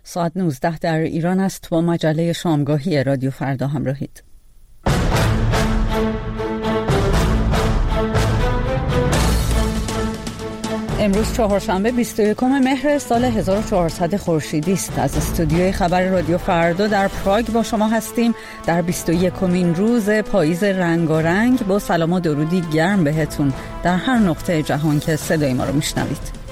ساعت 19 در ایران است. با مجله شامگاهی رادیو فردا همراهید. امروز چهارشنبه 21 مهر سال 1400 خورشیدی است. از استودیوی خبر رادیو فردا در پراگ با شما هستیم. در 21مین روز پاییز رنگارنگ با سلام و درودی گرم بهتون در هر نقطه جهان که صدای ما رو میشنوید.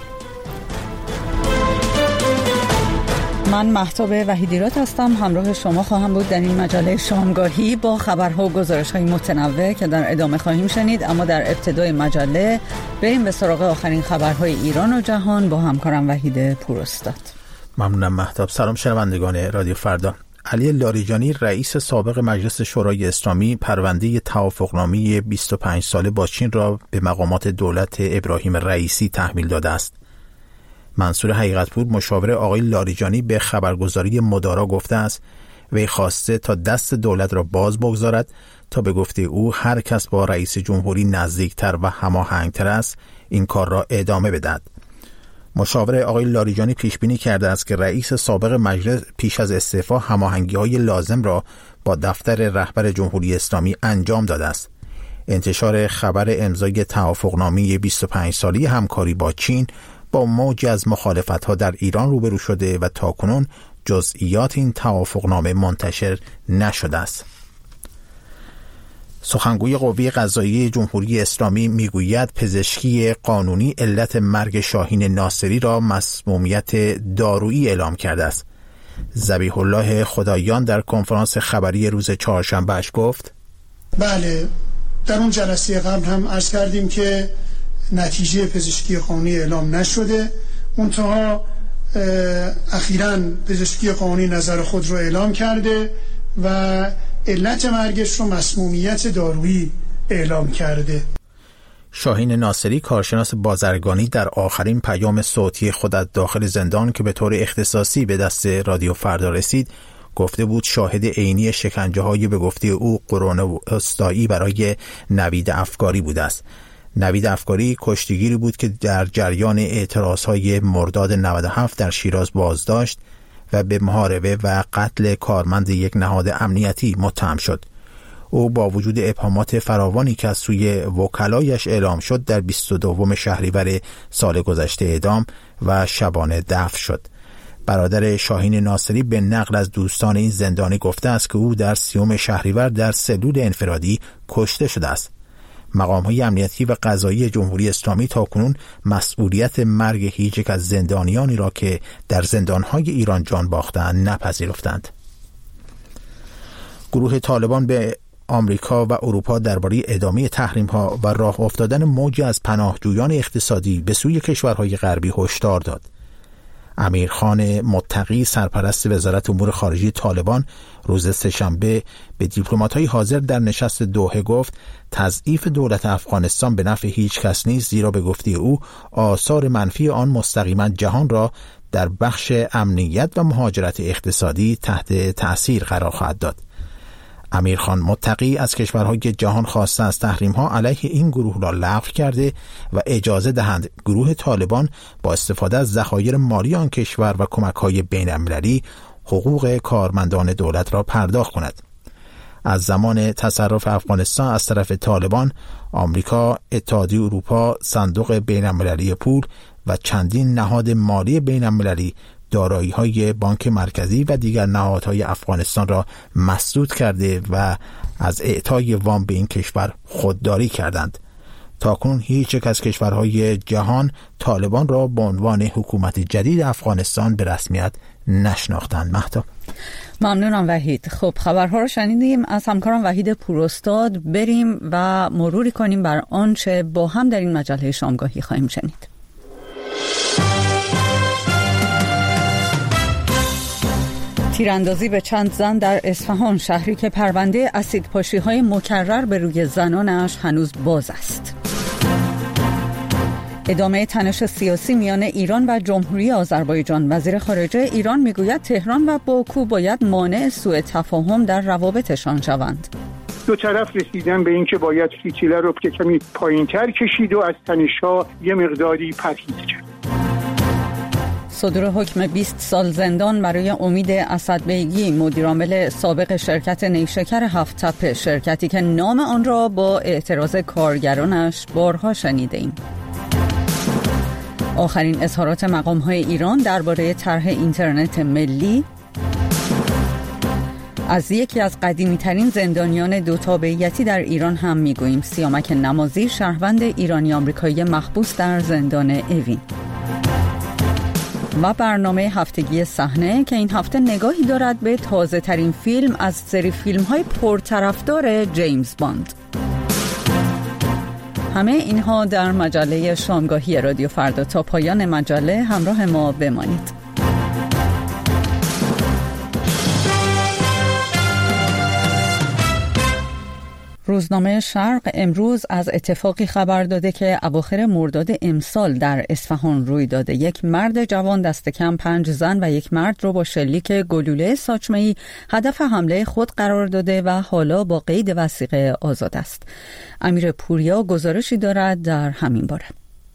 من مهتاب وحیدیراد هستم. همراه شما خواهم بود در این مجله شامگاهی با خبرها و گزارش‌های متنوع که در ادامه خواهیم شنید. اما در ابتدای مجله بریم به سراغ آخرین خبرهای ایران و جهان با همکارم وحید پوراستاد. ممنونم مهتاب. سلام شنوندگان رادیو فردا. علی لاریجانی رئیس سابق مجلس شورای اسلامی پرونده توافقنامه 25 ساله با چین را به مقامات دولت ابراهیم رئیسی تحویل داده است. منصور حقیقت‌پور مشاور آقای لاریجانی به خبرگزاری مدارا گفته است وی خواسته تا دست دولت را باز بگذارد تا به گفته او هر کس با رئیس جمهوری نزدیکتر و هماهنگتر است این کار را ادامه بدهد. مشاور آقای لاریجانی پیش بینی کرده است که رئیس سابق مجلس پیش از استعفا هماهنگی‌های لازم را با دفتر رهبر جمهوری اسلامی انجام داده است. انتشار خبر امضای توافقنامه 25 ساله همکاری با چین با موجی از مخالفت‌ها در ایران روبرو شده و تاکنون جزئیات این توافقنامه منتشر نشده است. سخنگوی قوه قضاییه جمهوری اسلامی میگوید پزشکی قانونی علت مرگ شاهین ناصری را مسمومیت دارویی اعلام کرده است. ذبیح الله خداییان در کنفرانس خبری روز چهارشنبه گفت: بله، در اون جلسه قبل هم عرض کردیم که نتیجه پزشکی قانونی اعلام نشده. منتها اخیراً پزشکی قانونی نظر خود رو اعلام کرده و علت مرگش رو مسمومیت دارویی اعلام کرده. شاهین ناصری کارشناس بازرگانی در آخرین پیام صوتی خود از داخل زندان که به طور اختصاصی به دست رادیو فردا رسید گفته بود شاهد عینی شکنجه‌های به گفته او قرون وسطایی برای نوید افکاری بوده است. نوید افکاری کشتیگیری بود که در جریان اعتراضهای مرداد 97 در شیراز بازداشت و به محاربه و قتل کارمند یک نهاد امنیتی متهم شد. او با وجود ابهامات فراوانی که از سوی وکلایش اعلام شد در 22 شهریور سال گذشته اعدام و شبانه دفن شد. برادر شاهین ناصری به نقل از دوستان این زندانی گفته است که او در 30 شهریور در سلول انفرادی کشته شده است. مقام‌های امنیتی و قضایی جمهوری اسلامی تاکنون مسئولیت مرگ هیچ یک از زندانیانی را که در زندان‌های ایران جان باختند نپذیرفتند. گروه طالبان به آمریکا و اروپا درباره ادامه تحریم‌ها و راه افتادن موجی از پناهجویان اقتصادی به سوی کشورهای غربی هشدار داد. امیرخان متقی سرپرست وزارت امور خارجه طالبان روز سه‌شنبه به دیپلمات‌های حاضر در نشست دوحه گفت تضعیف دولت افغانستان به نفع هیچ کس نیست، زیرا به گفته او آثار منفی آن مستقیما جهان را در بخش امنیت و مهاجرت اقتصادی تحت تأثیر قرار خواهد داد. امیرخان متقی از کشورهای جهان خواسته از تحریم‌ها علیه این گروه را لغو کرده و اجازه دهند گروه طالبان با استفاده از ذخایر مالی آن کشور و کمک‌های بین‌المللی حقوق کارمندان دولت را پرداخت کند. از زمان تصرف افغانستان از طرف طالبان، آمریکا، اتحادیه اروپا، صندوق بین‌المللی پول و چندین نهاد مالی بین‌المللی دارایی‌های بانک مرکزی و دیگر نهادهای افغانستان را مسدود کرده و از اعطای وام به این کشور خودداری کردند. تاکنون هیچ یک از کشورهای جهان طالبان را به عنوان حکومت جدید افغانستان به رسمیت نشناختند. مهتاب. ممنونم وحید. خب خبرها رو شنیدیم از همکارم وحید پوراستاد. بریم و مروری کنیم بر آنچه با هم در این مجله شامگاهی خواهیم شنید. تیراندازی به چند زن در اصفهان، شهری که پرونده اسیدپاشی‌های مکرر به روی زنانش هنوز باز است. ادامه تنش سیاسی میان ایران و جمهوری آذربایجان. وزیر خارجه ایران میگوید تهران و باکو باید مانع سوء تفاهم در روابطشان شوند. دو طرف رسیدن به این که باید فیتیله رو که کمی پایین‌تر کشید و از تنش‌ها یه مقداری پرهیز کرد. صدور حکم 20 سال زندان برای امید اسدبیگی، مدیرعامل سابق شرکت نیشکر هفت تپه، شرکتی که نام آن را با اعتراض کارگرانش بارها شنیدیم. آخرین اظهارات مقام‌های ایران درباره طرح اینترنت ملی. از یکی از قدیمی‌ترین زندانیان دوتابعیتی در ایران هم می‌گوییم. سیامک نمازی، شهروند ایرانی آمریکایی محبوس در زندان اوین. و برنامه هفتگی صحنه که این هفته نگاهی دارد به تازه ترین فیلم از سری فیلم های پرطرفدار جیمز باند. همه اینها در مجله شامگاهی رادیو فردا. تا پایان مجله همراه ما بمانید. روزنامه شرق امروز از اتفاقی خبر داده که اواخر مرداد امسال در اصفهان روی داده. یک مرد جوان دست کم 5 زن و یک مرد رو با شلیک گلوله ساچمه‌ای هدف حمله خود قرار داده و حالا با قید وثیقه آزاد است. امیر پوریا گزارشی دارد در همین باره.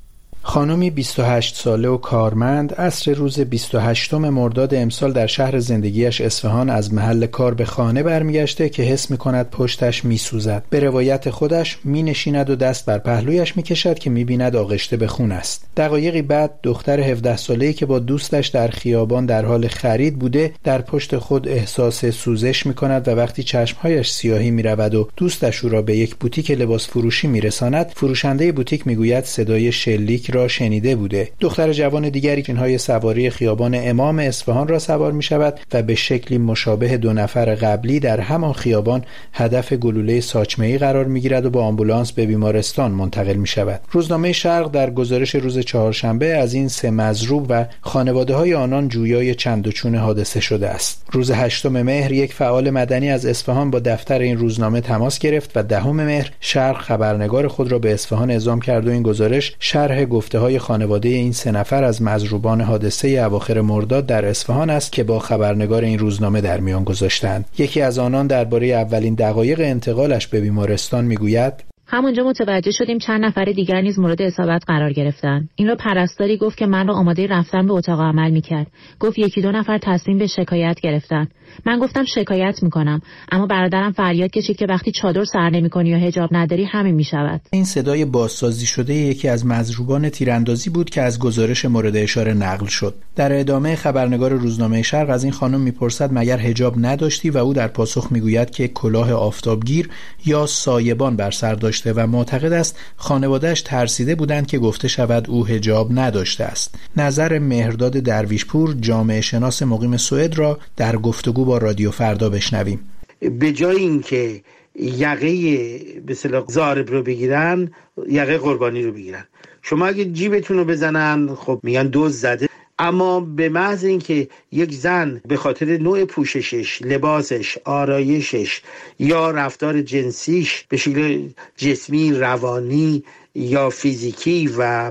خانمی 28 ساله و کارمند عصر روز 28 مرداد امسال در شهر زندگیش اصفهان از محل کار به خانه برمیگشته که حس می‌کند پشتش می‌سوزد. به روایت خودش می‌نشیند و دست بر پهلویش می‌کشد که می‌بیند آغشته به خون است. دقایقی بعد دختر 17 ساله‌ای که با دوستش در خیابان در حال خرید بوده در پشت خود احساس سوزش می‌کند و وقتی چشم‌هایش سیاهی می‌رود و دوستش او را به یک بوتیک لباس فروشی می‌رساند، فروشنده بوتیک می‌گوید صدای شلیک را شنیده بوده. دختر جوان دیگری اینهای سواری خیابان امام اصفهان را سوار می شود و به شکلی مشابه 2 نفر قبلی در همان خیابان هدف گلوله ساچمه‌ای قرار می گیرد و با آمبولانس به بیمارستان منتقل می شود. روزنامه شرق در گزارش روز چهارشنبه از این 3 مضروب و خانواده‌های آنان جویای چند و چون حادثه شده است. روز 8 مهر یک فعال مدنی از اصفهان با دفتر این روزنامه تماس گرفت و 10 مهر شرق خبرنگار خود را به اصفهان اعزام کرد و این گزارش شرح گفته‌های خانواده این 3 نفر از مضروبان حادثه اواخر مرداد در اصفهان است که با خبرنگار این روزنامه در میان گذاشتند. یکی از آنان درباره اولین دقایق انتقالش به بیمارستان میگوید: همونجا متوجه شدیم چند نفر دیگر نیز مورد اصابت قرار گرفتن. این رو پرستاری گفت که من رو آماده رفتن به اتاق عمل میکرد. گفت 1-2 نفر تصمیم به شکایت گرفتن. من گفتم شکایت میکنم، اما برادرم فریاد کشید که وقتی چادر سر نمیکنی یا حجاب نداری همین میشود. این صدای بازسازی شده یکی از مضروبان تیراندازی بود که از گزارش مورد اشاره نقل شد. در ادامه خبرنگار روزنامه شرق از این خانم میپرسد مگر حجاب نداشتی و او در پاسخ میگوید که کلاه آفتابگیر یا سایبان بر سر داشته و معتقد است خانواده‌اش ترسیده بودند که گفته شود او حجاب نداشته است. نظر مهرداد درویشپور، جامعه شناس مقیم سوئد را در گفتگو با رادیو فردا بشنویم. به جای اینکه یقه به اصطلاح ضارب رو بگیرن، یقه قربانی رو بگیرن. شما اگه جیبتون رو بزنن خب میگن دزد زده، اما به محض اینکه یک زن به خاطر نوع پوششش، لباسش، آرایشش یا رفتار جنسیش به شکل جسمی، روانی یا فیزیکی و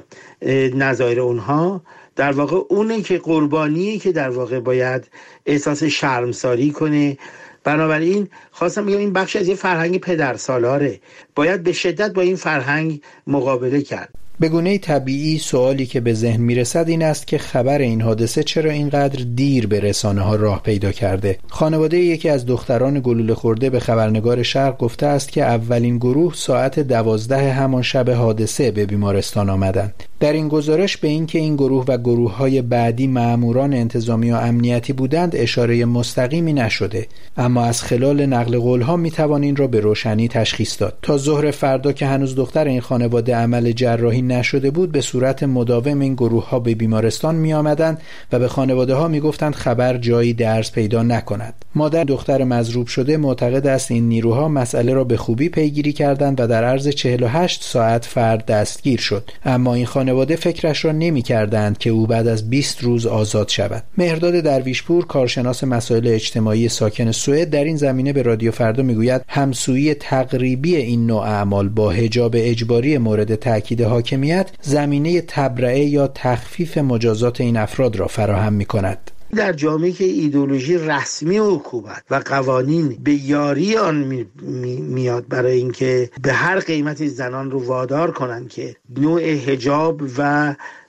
نظایر اونها، در واقع اونه که قربانیه که در واقع باید احساس شرمساری کنه. بنابراین خواستم بگم این بخش از یه فرهنگ پدرسالاره، باید به شدت با این فرهنگ مقابله کرد. به گونه طبیعی سوالی که به ذهن میرسد این است که خبر این حادثه چرا اینقدر دیر به رسانه ها راه پیدا کرده. خانواده یکی از دختران گلوله خورده به خبرنگار شرق گفته است که اولین گروه ساعت 12 همان شب حادثه به بیمارستان آمدند. در این گزارش به این که این گروه و گروه‌های بعدی مأموران انتظامی و امنیتی بودند اشاره مستقیمی نشده، اما از خلال نقل قول‌ها میتوان این را به روشنی تشخیص داد. تا ظهر فردا که هنوز دختر این خانواده عمل جراحی نشده بود، به صورت مداوم این گروه‌ها به بیمارستان می‌آمدند و به خانواده‌ها می‌گفتند خبر جایی درز پیدا نکند. مادر دختر مضروب شده معتقد است این نیروها مسئله را به خوبی پیگیری کردند و در عرض 48 ساعت فرد دستگیر شد، اما این خانواده فکرش را نمی‌کردند که او بعد از 20 روز آزاد شود. مهرداد درویشپور، کارشناس مسائل اجتماعی ساکن سوئد، در این زمینه به رادیو فردا میگوید همسویی تقریبی این نوع اعمال با حجاب اجباری مورد تاکید حاکمیت زمینه تبرئه یا تخفیف مجازات این افراد را فراهم می‌کند. در جامعه که ایدئولوژی رسمی حکومت و قوانین به یاری آن میاد برای اینکه به هر قیمتی زنان رو وادار کنن که نوع حجاب و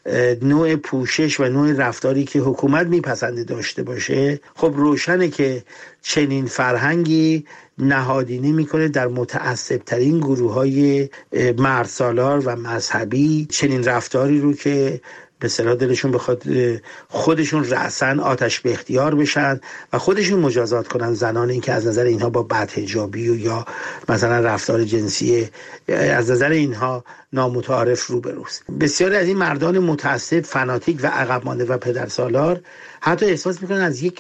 نوع پوشش و نوع رفتاری که حکومت میپسنده داشته باشه، خب روشنه که چنین فرهنگی نهادینه میکنه در متعصبترین گروه‌های مردسالار و مذهبی چنین رفتاری رو که به اصطلاح دلشون بخواد خودشون رأساً آتش به اختیار بشن و خودشون مجازات کنن زنان، این که از نظر اینها با بدحجابی و یا مثلا رفتار جنسی از نظر اینها نامتعارف روبروست. بسیاری از این مردان متعصب، فناتیک و عقب مانده و پدرسالار حتی احساس میکنن از یک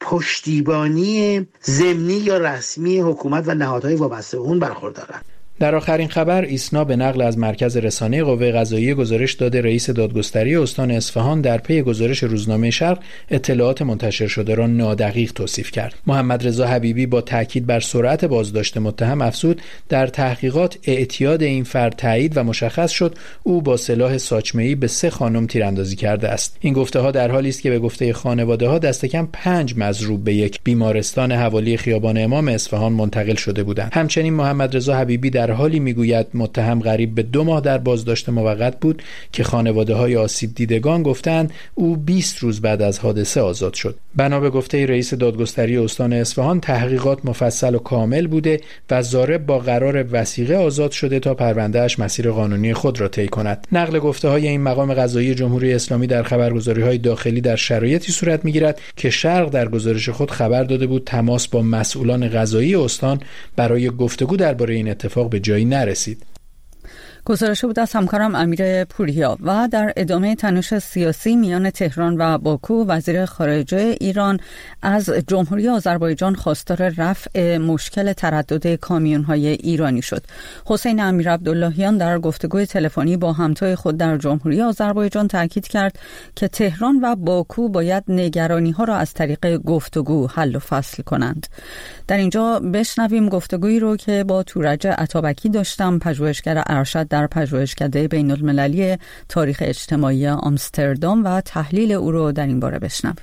پشتیبانی ضمنی یا رسمی حکومت و نهادهای وابسته اون برخوردارن. در آخرین خبر ایسنا به نقل از مرکز رسانه قوه قضاییه گزارش داده رئیس دادگستری استان اصفهان در پی گزارش روزنامه شرق اطلاعات منتشر شده را نادقیق توصیف کرد. محمد رضا حبیبی با تاکید بر سرعت بازداشت متهم افزود در تحقیقات اعتیاد این فرد تایید و مشخص شد او با سلاح ساچمه‌ای به 3 خانم تیراندازی کرده است. این گفته‌ها در حالی است که به گفته خانواده‌ها دست کم 5 مضروب به یک بیمارستان حوالی خیابان امام اصفهان منتقل شده بودند. همچنین محمد رضا حبیبی در حالی میگوید متهم قریب به 2 ماه در بازداشت موقت بود که خانواده‌های آسیب دیدگان گفتند او 20 روز بعد از حادثه آزاد شد. بنا به گفته رئیس دادگستری استان اصفهان تحقیقات مفصل و کامل بوده و ضارب با قرار وثیقه آزاد شده تا پروندهش مسیر قانونی خود را طی کند. نقل گفته‌های این مقام قضایی جمهوری اسلامی در خبرگزاری‌های داخلی در شرایطی صورت می‌گیرد که شرق در گزارش خود خبر داده بود تماس با مسئولان قضایی استان برای گفتگو درباره این اتفاق به جایی نرسید. گزارش بود از همکارم امیر پوریا. و در ادامه تنش سیاسی میان تهران و باکو، وزیر خارجه ایران از جمهوری آذربایجان خواستار رفع مشکل تردد کامیون‌های ایرانی شد. حسین امیرعبداللهیان در گفتگوی تلفنی با همتای خود در جمهوری آذربایجان تاکید کرد که تهران و باکو باید نگرانی‌ها را از طریق گفتگو حل و فصل کنند. در اینجا بشنویم گفتگویی رو که با تورج عطابکی داشتم، پژوهشگر ارشد در پژوهشکده بین المللی تاریخ اجتماعی آمستردام، و تحلیل او رو در این باره بشنویم.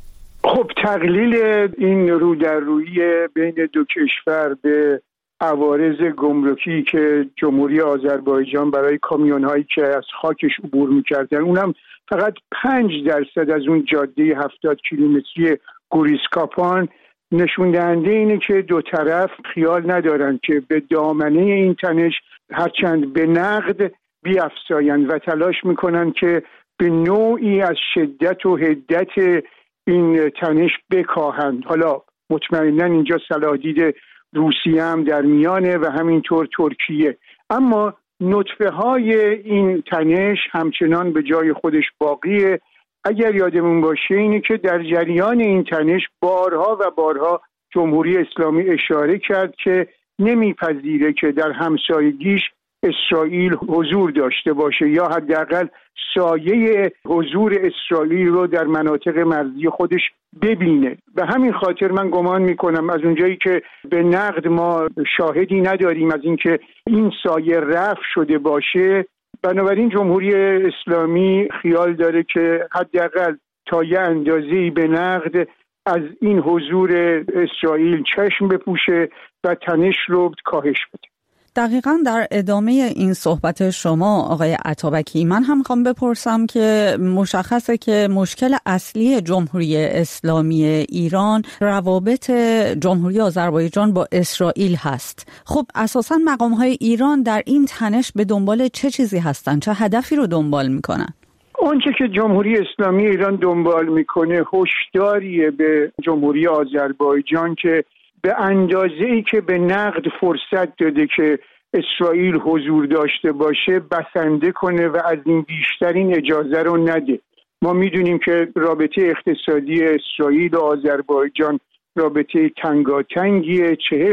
خب تقلیل این رو در رویی بین دو کشور به عوارض گمرکی که جمهوری آذربایجان برای کامیون‌هایی که از خاکش عبور می‌کردن، اونم فقط 5% از اون جاده 70 کیلومتری گوریزکاپان، نشون دهنده اینه که دو طرف خیال ندارن که به دامنه این تنش هرچند به نقد بیفزایند و تلاش میکنن که به نوعی از شدت و حدت این تنش بکاهند. حالا مطمئنا اینجا صلاح‌دید روسیه هم در میانه و همینطور ترکیه، اما نطفه های این تنش همچنان به جای خودش باقیه. اگر یادمون باشه اینه که در جریان این تنش بارها و بارها جمهوری اسلامی اشاره کرد که نمیپذیره که در همسایگیش اسرائیل حضور داشته باشه یا حداقل سایه حضور اسرائیل رو در مناطق مرزی خودش ببینه. به همین خاطر من گمان میکنم از اونجایی که به نقد ما شاهدی نداریم از اینکه این سایه رفع شده باشه، بنابراین جمهوری اسلامی خیال داره که حداقل تا یه اندازه‌ای به نقد از این حضور اسرائیل چشم بپوشه و تنش رو کاهش بده. دقیقاً در ادامه این صحبت شما آقای عطابکی، من هم میخوام بپرسم که مشخصه که مشکل اصلی جمهوری اسلامی ایران روابط جمهوری آذربایجان با اسرائیل هست. خب اساساً مقام‌های ایران در این تنش به دنبال چه چیزی هستن؟ چه هدفی رو دنبال میکنن؟ آنچه که جمهوری اسلامی ایران دنبال میکنه هشداریه به جمهوری آذربایجان که به اندازه‌ای که به نقد فرصت داده که اسرائیل حضور داشته باشه بسنده کنه و از این بیشتر این اجازه رو نده. ما میدونیم که رابطه اقتصادی اسرائیل و آذربایجان رابطه تنگاتنگیه.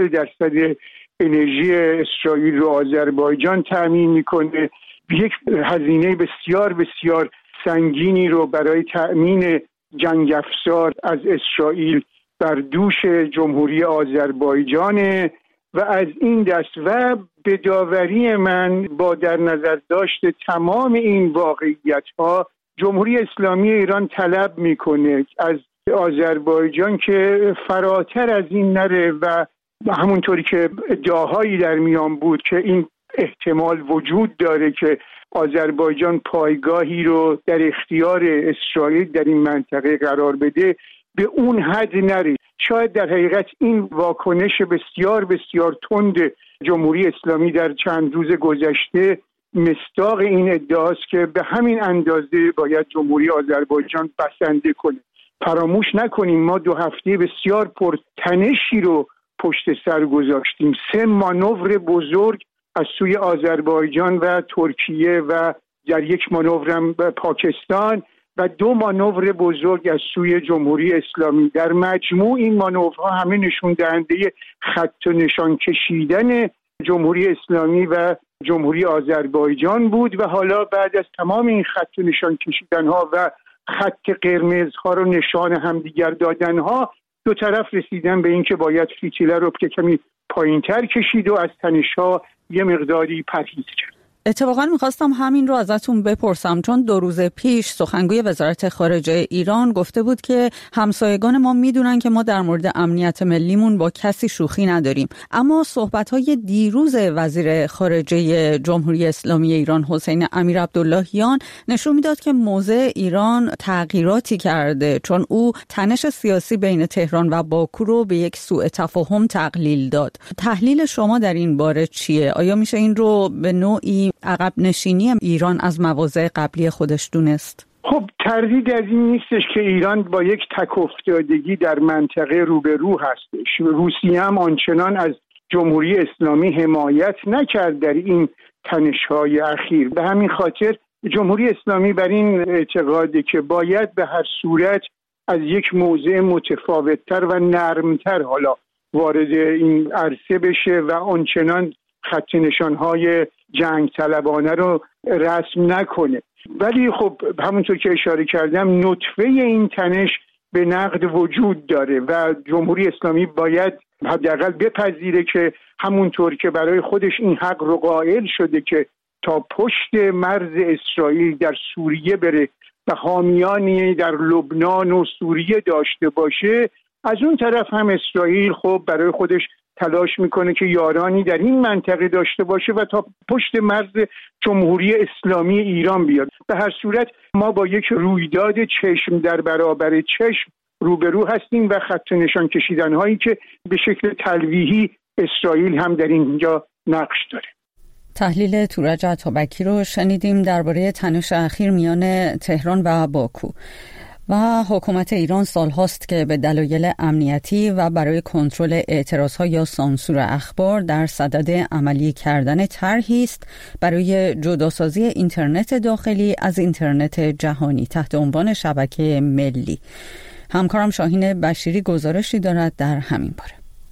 40% انرژی اسرائیل رو آذربایجان تأمین میکنه. یک هزینه بسیار بسیار سنگینی رو برای تأمین جنگ افزار از اسرائیل بر دوش جمهوری آذربایجان و از این دست و به داوری من با در نظر داشت تمام این واقعیت‌ها، جمهوری اسلامی ایران طلب میکنه از آذربایجان که فراتر از این نره و همونطوری که ادعاهایی در میان بود که این احتمال وجود داره که آذربایجان پایگاهی رو در اختیار اسرائیل در این منطقه قرار بده به اون حد نره. شاید در حقیقت این واکنش بسیار بسیار تند جمهوری اسلامی در چند روز گذشته مصداق این ادعاست که به همین اندازه باید جمهوری آذربایجان بسنده کنه. فراموش نکنیم ما 2 هفته بسیار پرتنشی رو پشت سر گذاشتیم. 3 مانور بزرگ از سوی آذربایجان و ترکیه و در یک مانورم پاکستان و 2 مانور بزرگ از سوی جمهوری اسلامی. در مجموع این مانورها همه نشون دهنده خط و نشان کشیدن جمهوری اسلامی و جمهوری آذربایجان بود و حالا بعد از تمام این خط و نشان کشیدنها و خط قرمزها رو نشان همدیگر دادنها، 2 طرف رسیدن به این که باید فتیله رو که کمی پایین‌تر کشید و از تنش‌ها یه مقداری پرهیز کرد. اتفاقا میخواستم همین رو ازتون بپرسم، چون 2 روز پیش سخنگوی وزارت خارجه ایران گفته بود که همسایگان ما میدونن که ما در مورد امنیت ملیمون با کسی شوخی نداریم، اما صحبت‌های دیروز وزیر خارجه جمهوری اسلامی ایران حسین امیرعبداللهیان نشون میداد که موضع ایران تغییراتی کرده، چون او تنش سیاسی بین تهران و باکو رو به یک سوء تفاهم تقلیل داد. تحلیل شما در این باره چیه؟ آیا میشه این رو به نوعی عقب نشینی ایران از مواضع قبلی خودش دونست؟ خب تردید از این نیستش که ایران با یک تک افتادگی در منطقه روبرو هستش. روسیه هم آنچنان از جمهوری اسلامی حمایت نکرد در این تنش‌های اخیر. به همین خاطر جمهوری اسلامی بر این اعتقاده که باید به هر صورت از یک موضع متفاوت‌تر و نرمتر حالا وارد این عرصه بشه و آنچنان خط نشان‌های جنگ طلبانه رو رسم نکنه. ولی خب همونطور که اشاره کردم نطفه این تنش به نقد وجود داره و جمهوری اسلامی باید حداقل بپذیره که همونطور که برای خودش این حق رو قائل شده که تا پشت مرز اسرائیل در سوریه بره و حامیانی در لبنان و سوریه داشته باشه، از اون طرف هم اسرائیل خب برای خودش تلاش میکنه که یارانی در این منطقه داشته باشه و تا پشت مرز جمهوری اسلامی ایران بیاد. به هر صورت ما با یک رویداد چشم در برابر چشم روبرو هستیم و خط نشان کشیدن هایی که به شکل تلویحی اسرائیل هم در اینجا نقش داره. تحلیل تورج عطابکی رو شنیدیم درباره تنش اخیر میان تهران و باکو. و حکومت ایران سال هاست که به دلایل امنیتی و برای کنترل اعتراضها یا سانسور اخبار در صدد عملی کردن طرحی است برای جداسازی اینترنت داخلی از اینترنت جهانی تحت عنوان شبکه ملی. همکارم شاهین بشیری گزارشی دارد در همین باره.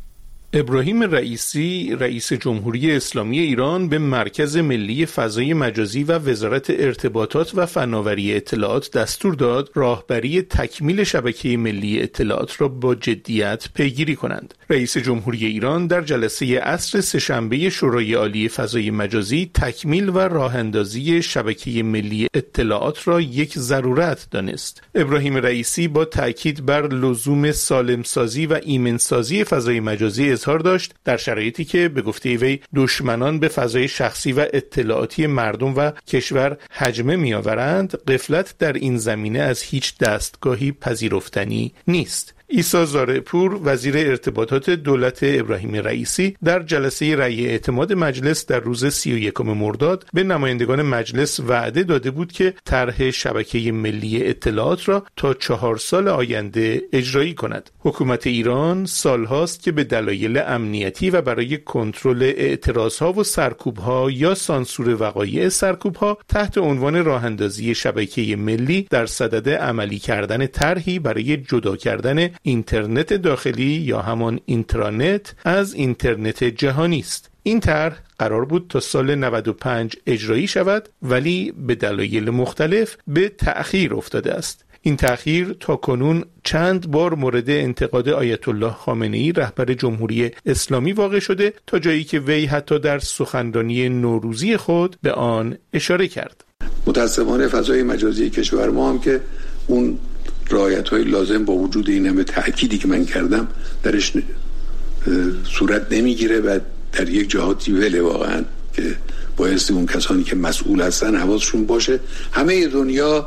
ابراهیم رئیسی رئیس جمهوری اسلامی ایران به مرکز ملی فضای مجازی و وزارت ارتباطات و فناوری اطلاعات دستور داد راهبری تکمیل شبکه ملی اطلاعات را با جدیت پیگیری کنند. رئیس جمهوری ایران در جلسه عصر سه‌شنبه شورای عالی فضای مجازی تکمیل و راهاندازی شبکه ملی اطلاعات را یک ضرورت دانست. ابراهیم رئیسی با تاکید بر لزوم سالمسازی و ایمنسازی فضای مجازی اظهار داشت در شرایطی که به گفته وی دشمنان به فضای شخصی و اطلاعاتی مردم و کشور هجمه می‌آورند، غفلت در این زمینه از هیچ دستگاهی پذیرفتنی نیست. عیسی زارعپور وزیر ارتباطات دولت ابراهیم رئیسی در جلسه رأی اعتماد مجلس در روز 31 مرداد به نمایندگان مجلس وعده داده بود که طرح شبکه ملی اطلاعات را تا 4 سال آینده اجرایی کند. حکومت ایران سالهاست که به دلایل امنیتی و برای کنترل اعتراضها و سرکوبها یا سانسور وقایع سرکوبها تحت عنوان راهاندازی شبکه ملی در صدد عملی کردن طرحی برای جدا کردن اینترنت داخلی یا همان اینترانت از اینترنت جهانی است. این طرح قرار بود تا سال 95 اجرایی شود ولی به دلایل مختلف به تأخیر افتاده است. این تأخیر تا کنون چند بار مورد انتقاد آیت الله خامنه‌ای رهبر جمهوری اسلامی واقع شده تا جایی که وی حتی در سخنرانی نوروزی خود به آن اشاره کرد. متاسفانه فضای مجازی کشور ما هم که اون رعایت‌های لازم با وجود این همه تأکیدی که من کردم درش صورت نمیگیره و در یک جهاتی وله واقعا که بایستی اون کسانی که مسئول هستن حواسشون باشه همه دنیا،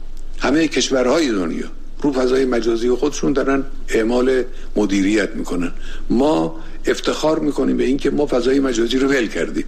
همه کشورهای دنیا رو فضای مجازی خودشون دارن اعمال مدیریت میکنن. ما افتخار میکنیم به این که ما فضای مجازی رو ول کردیم.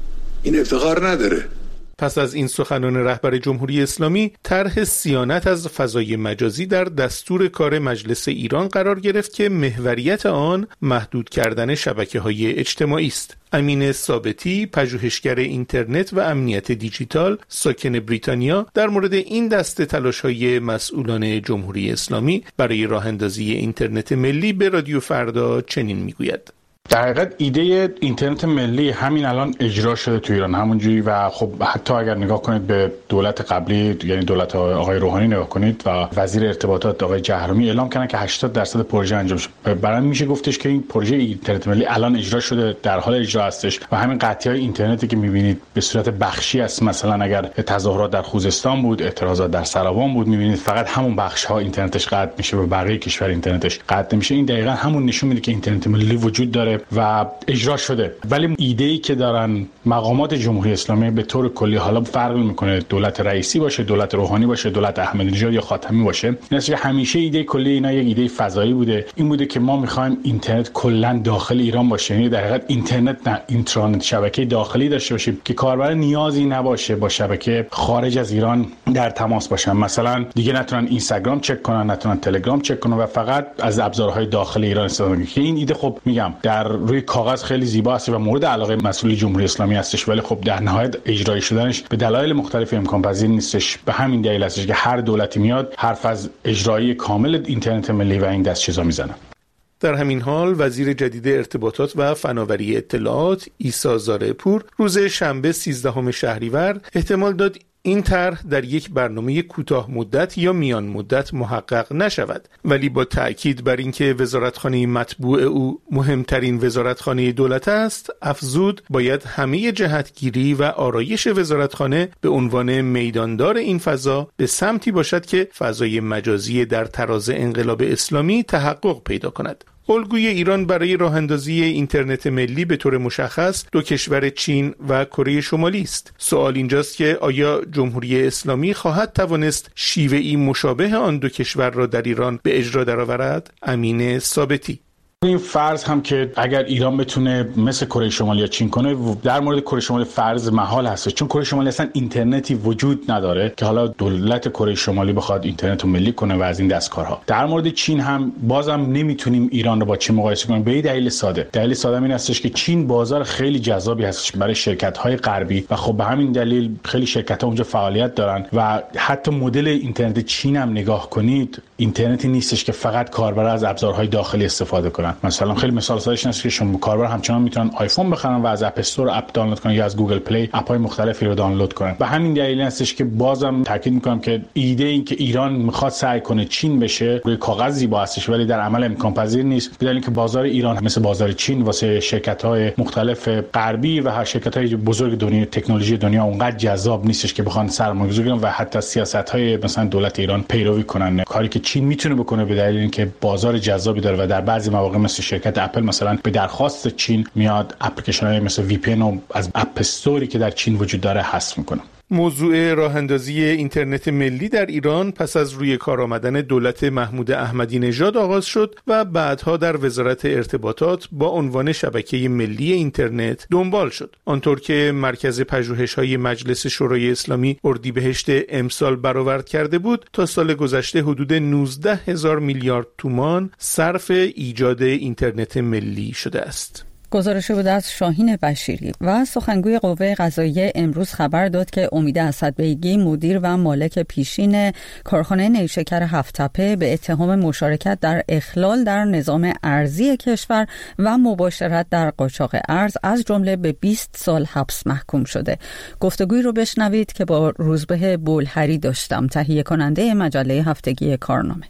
این افتخار نداره. پس از این سخنان رهبر جمهوری اسلامی، طرح صیانت از فضای مجازی در دستور کار مجلس ایران قرار گرفت که محوریت آن محدود کردن شبکه‌های اجتماعی است. امین ثابتی، پژوهشگر اینترنت و امنیت دیجیتال ساکن بریتانیا، در مورد این دسته تلاش‌های مسئولان جمهوری اسلامی برای راه‌اندازی اینترنت ملی به رادیو فردا چنین میگوید: در حقیقت ایده اینترنت ملی همین الان اجرا شده تو ایران همونجوری و خب حتی اگر نگاه کنید به دولت قبلی، یعنی دولت آقای روحانی نگاه کنید و وزیر ارتباطات آقای جهرومی اعلام کردن که 80% پروژه انجام شد. برای میشه گفتش که این پروژه اینترنت ملی الان اجرا شده، در حال اجرا هستش و همین قطعی‌های اینترنتی که می‌بینید به صورت بخشی است. مثلا اگر تظاهرات در خوزستان بود، اعتراضات در سروان بود، می‌بینید فقط همون بخش‌ها اینترنتش قطع میشه و بقیه کشور اینترنتش قطع نمیشه. این دقیقاً همون نشون میده که اینترنت ملی وجود داره و اجرا شده. ولی ایده‌ای که دارن مقامات جمهوری اسلامی به طور کلی، حالا فرق میکنه دولت رئیسی باشه، دولت روحانی باشه، دولت احمدی نژاد یا خاتمی باشه، این که همیشه ایده کلی اینا یک ایده فضایی بوده. این بوده که ما میخوایم اینترنت کلا داخل ایران باشه، یعنی در حقیقت اینترنت نه اینترنت شبکه داخلی داشته باشیم که کاربر نیازی نباشه با شبکه خارج از ایران در تماس باشن. مثلا دیگه نتونن اینستاگرام چک کنن، نتونن تلگرام چک کنن و فقط از ابزارهای داخل ایران استفاده کنن. که این ایده خب میگم در روی کاغذ خیلی زیبا است و مورد علاقه مسئول جمهوری اسلامی هستش، ولی خب در نهایت اجرایی شدنش به دلایل مختلف امکان پذیر نیستش. به همین دلیل هستش که هر دولتی میاد حرف از اجرایی کامل اینترنت ملی و این دست چیزا میزنه. در همین حال وزیر جدید ارتباطات و فناوری اطلاعات عیسی زارعپور روز شنبه 13 شهریور احتمال داد این طرح در یک برنامه کوتاه مدت یا میان مدت محقق نشود، ولی با تأکید بر اینکه وزارتخانه مطبوع او مهمترین وزارتخانه دولت است، افزود باید همه جهتگیری و آرایش وزارتخانه به عنوان میداندار این فضا به سمتی باشد که فضای مجازی در تراز انقلاب اسلامی تحقق پیدا کند. الگوی ایران برای راه‌اندازی اینترنت ملی به طور مشخص دو کشور چین و کره شمالی است. سوال اینجاست که آیا جمهوری اسلامی خواهد توانست شیوه‌ای مشابه آن دو کشور را در ایران به اجرا درآورد؟ امین ثابتی: این فرض هم که اگر ایران بتونه مثل کره شمالی یا چین کنه، در مورد کره شمالی فرض محال هست، چون کره شمالی اصلا اینترنتی وجود نداره که حالا دولت کره شمالی بخواد اینترنت رو ملی کنه و از این دستکارها. در مورد چین هم بازم نمیتونیم ایران رو با چین مقایسه کنیم به دلیل ساده. دلیل ساده این هستش که چین بازار خیلی جذابی هستش برای شرکت‌های غربی و خب به همین دلیل خیلی شرکت‌ها اونجا فعالیت دارن و حتی مدل اینترنت چین هم نگاه کنید، اینترنتی نیستش که فقط کاربرا از ابزارهای داخلی استفاده کنن. مثلا خیلی مثال سادهش هست که شما کاربر همچنان میتونن آیفون بخرن و از اپ استور اپ دانلود کنن یا از گوگل پلی اپ‌های مختلفی رو دانلود کنن. به همین دلیل هستش که بازم تاکید میکنم که ایده این که ایران میخواد سعی کنه چین بشه روی کاغذ زیبا هستش ولی در عمل امکان پذیر نیست، به دلیل اینکه بازار ایران مثل بازار چین واسه شرکت‌های مختلف غربی و هر شرکت‌های بزرگ دنیا تکنولوژی دنیا اونقدر جذاب نیستش که بخوان سرمایه‌گذاری کنن و حتی سیاست‌های مثلا دولت ایران پیروی کنن. کاری که چین میتونه بکنه به دلیل اینکه بازار جذابی داره و در بعضی مواقع مثل شرکت اپل مثلا به درخواست چین میاد اپلیکیشن‌های مثل وی پی ان رو از اپ استوری که در چین وجود داره حذف میکنه. موضوع راه‌اندازی اینترنت ملی در ایران پس از روی کار آمدن دولت محمود احمدی نژاد آغاز شد و بعدها در وزارت ارتباطات با عنوان شبکه ملی اینترنت دنبال شد. آنطور که مرکز پژوهش‌های مجلس شورای اسلامی اردیبهشت امسال برآورد کرده بود، تا سال گذشته حدود 19,000 میلیارد تومان صرف ایجاد اینترنت ملی شده است. گزارش بود از شاهین بشیری. و سخنگوی قوه قضاییه امروز خبر داد که امید اسدبیگی، مدیر و مالک پیشین کارخانه نیشکر هفت‌تپه، به اتهام مشارکت در اخلال در نظام ارضی کشور و مباشرت در قاچاق ارز از جمله به 20 سال حبس محکوم شده. گفتگویی رو بشنوید که با روزبه بولهری داشتم، تهیه کننده مجله هفتگی کارنامه.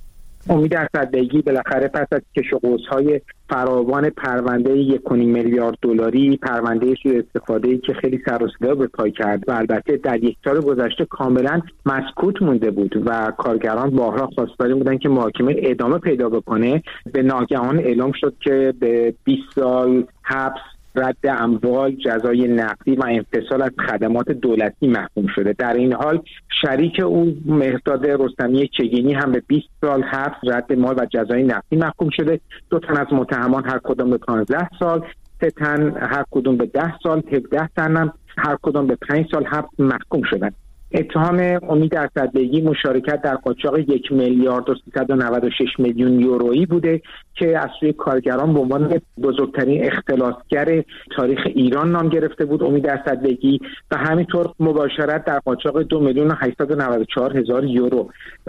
امید اسدبیگی بالاخره پس از کش و قوس‌های فراوان پرونده 1.5 میلیارد دلاری، پرونده سوء استفاده‌ای که خیلی سر و صدا به پای کرد و البته در یک سال گذشته کاملا مسکوت مونده بود و کارگران بارها خواستار بودن که محاکمه ادامه پیدا بکنه، به ناگهان اعلام شد که به 20 سال حبس رد اموال، جزای نقدی و انفصال از خدمات دولتی محکوم شده. در این حال شریک او مهرداد رستمی چگینی هم به 20 سال حبس، رد مال و جزای نقدی محکوم شده. 2 تن از متهمان هر کدام به 15 سال، 3 تن هر کدام به 10 سال، 17 تن هم هر کدام به 5 سال حبس محکوم شدند. اتهام امید اسدبیگی مشارکت در قاچاق 1 میلیارد و 396 میلیون یورویی بوده که از سوی کارگران به عنوان بزرگترین اختلاسگر تاریخ ایران نام گرفته بود امید اسدبیگی و همینطور مباشرت در قاچاق 2 میلیون و 894 هزار یورو.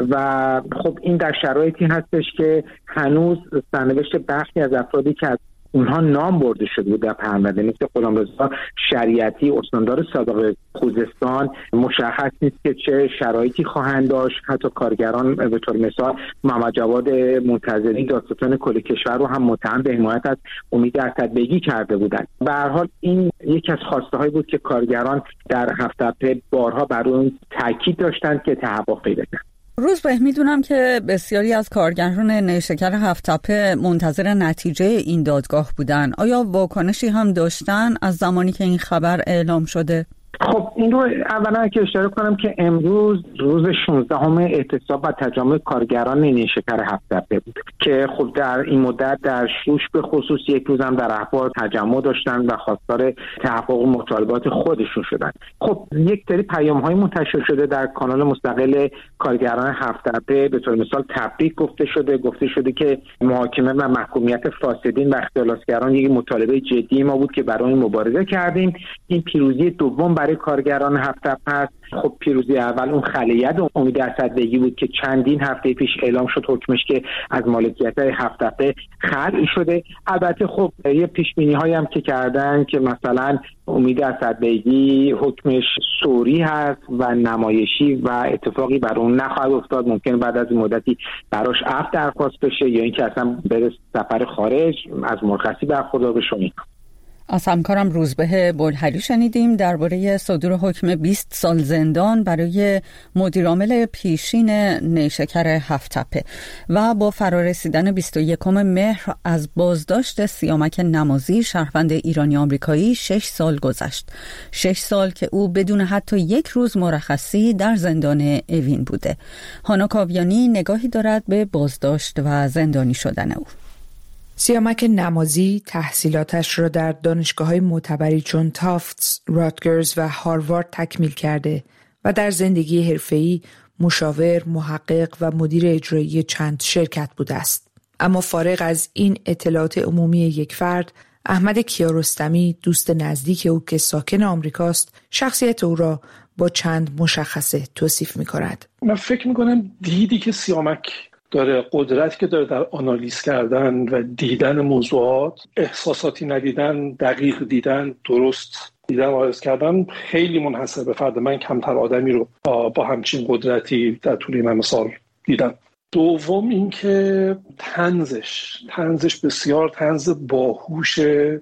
و خب این در شرایطی هستش که هنوز سرنوشت برخی از افرادی که از اونها نام برده شده بود در پرونده مثل غلامرضا شریعتی استاندار سابق خوزستان مشخص نیست که چه شرایطی خواهند داشت. حتی کارگران به طور مثال محمد جواد منتظری دادستان کل کشور رو هم متهم به حمایت از امید اسدبیگی کرده بودند. به هر حال این یکی از خواسته هایی بود که کارگران در هفت‌تپه بارها بر اون تاکید داشتند که تحقق پیدا کنه. روزبه، میدونم که بسیاری از کارگران نیشکر هفت‌تپه منتظر نتیجه این دادگاه بودن. آیا واکنشی هم داشتن از زمانی که این خبر اعلام شده؟ خب این رو اولا که اشاره کنم که امروز روز 16 اعتصاب و تجمع کارگران نیشکر هفت‌تپه بود که خب در این مدت در شوش به خصوص یک روز هم در احوال تجمع داشتن و خواستار تحقق مطالبات خودشون شدن. خب یک سری پیام‌های منتشر شده در کانال مستقل کارگران هفت‌تپه، به طور مثال تبریک گفته شده که محاکمه و محکومیت فاسدین و اختلاسگران یک مطالبه جدی ما بود که برای مبارزه کردیم. این پیروزی دوم برای کارگران هفت‌تپه است. خب پیروزی اول اون خلیت امید اسدبیگی بود که چندین هفته پیش اعلام شد حکمش که از مالکیت هفت‌تپه خلع شده. البته خب یه پیش بینی هایی هم که کردن که مثلا امید اسدبیگی حکمش سوری هست و نمایشی و اتفاقی بر اون نخواهد افتاد، ممکن بعد از مدتی براش عفو درخواست بشه یا اینکه اصلا بره سفر خارج از مرخصی برخوردار بشه. از همکارم روزبه بلحری شنیدیم درباره صدور حکم 20 سال زندان برای مدیرعامل پیشین نیشکر هفت‌تپه و با فرارسیدن 21 مهر از بازداشت سیامک نمازی شهروند ایرانی آمریکایی 6 سال گذشت. 6 سال که او بدون حتی یک روز مرخصی در زندان اوین بوده. هانا کاویانی نگاهی دارد به بازداشت و زندانی شدن او. سیامک نمازی تحصیلاتش را در دانشگاه‌های معتبری چون تافتس، راتگرز و هاروارد تکمیل کرده و در زندگی حرفه‌ای مشاور، محقق و مدیر اجرایی چند شرکت بوده است. اما فارغ از این اطلاعات عمومی یک فرد، احمد کیارستمی، دوست نزدیک او که ساکن آمریکاست، شخصیت او را با چند مشخصه توصیف می‌کند. من فکر می‌کنم دیدی که سیامک داره، قدرتی که داره در آنالیز کردن و دیدن موضوعات، احساساتی ندیدن، دقیق دیدن، درست دیدن و عرض کردن، خیلی منحصر به فرد. من کمتر آدمی رو با همچین قدرتی در طول این سال دیدم. دوم این که طنزش بسیار طنز باهوش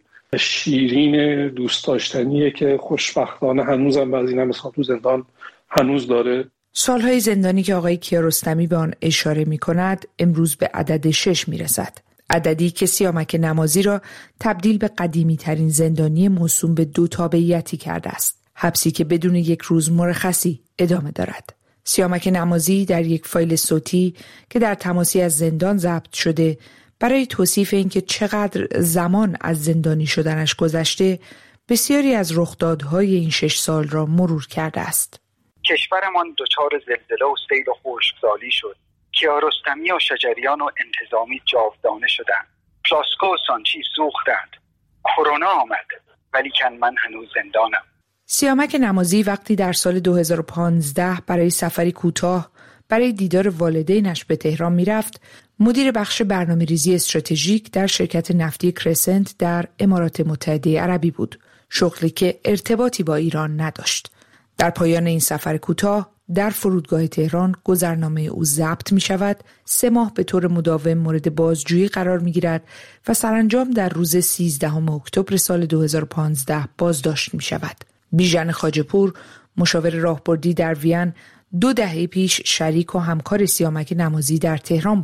شیرین دوست داشتنیه که خوشبختانه هنوزم بعضی این سال تو زندان هنوز داره. سالهای زندانی که آقای کیارستمی به آن اشاره می کند امروز به عدد 6 می رسد. عددی که سیامک نمازی را تبدیل به قدیمی ترین زندانی موسوم به 2 تابعیتی کرده است. حبسی که بدون یک روز مرخصی ادامه دارد. سیامک نمازی در یک فایل صوتی که در تماسی از زندان ضبط شده برای توصیف اینکه چقدر زمان از زندانی شدنش گذشته، بسیاری از رخدادهای این 6 سال را مرور کرده است. کشورمان دچار زلزله و سیل و خشکسالی شد. کیارستمی و شجریان و انتظامی جاودانه شدند. پلاسکو و سانچی سوختند. کرونا آمد ولیکن من هنوز زندانم. سیامک نمازی وقتی در سال 2015 برای سفری کوتاه برای دیدار والدینش به تهران میرفت، مدیر بخش برنامه‌ریزی استراتژیک در شرکت نفتی کرسنت در امارات متحده عربی بود. شغلی که ارتباطی با ایران نداشت. در پایان این سفر کوتاه در فرودگاه تهران گذرنامه او ضبط می شود، 3 ماه به طور مداوم مورد بازجویی قرار می گیرد و سرانجام در روز 13 اکتبر سال 2015 بازداشت می شود. بیژن خواجه‌پور، مشاور راهبردی در وین، 2 دهه پیش شریک و همکار سیامک نمازی در تهران بود.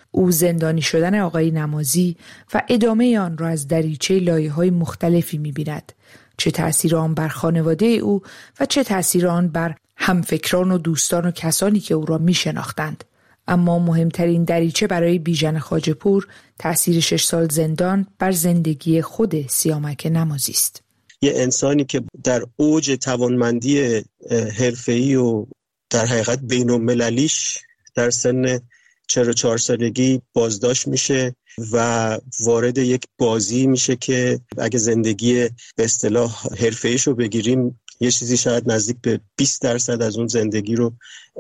او زندانی شدن آقای نمازی و ادامه آن را از دریچه لایه‌های مختلفی می‌بیند، چه تأثیر آن بر خانواده او و چه تأثیر آن بر همفکران و دوستان و کسانی که او را می‌شناختند. اما مهمترین دریچه برای بیژن خواجه‌پور تأثیر 6 سال زندان بر زندگی خود سیامک نمازی است. یه انسانی که در اوج توانمندی حرفه‌ای و در حقیقت بین‌المللیش در سن 44 سالگی بازداشت میشه و وارد یک بازی میشه که اگه زندگی به اصطلاح حرفه‌ایش رو بگیریم یه چیزی شاید نزدیک به 20% از اون زندگی رو